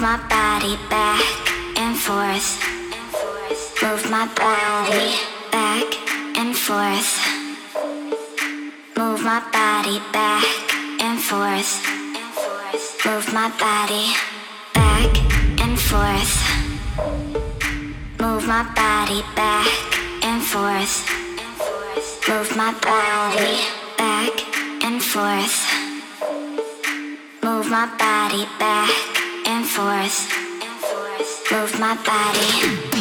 my body back and forth. Move my body back and forth. Move my body back and forth. Move my body back and forth. Move my body back and forth. Move my body back and forth. Move my body back and forth. Move my body.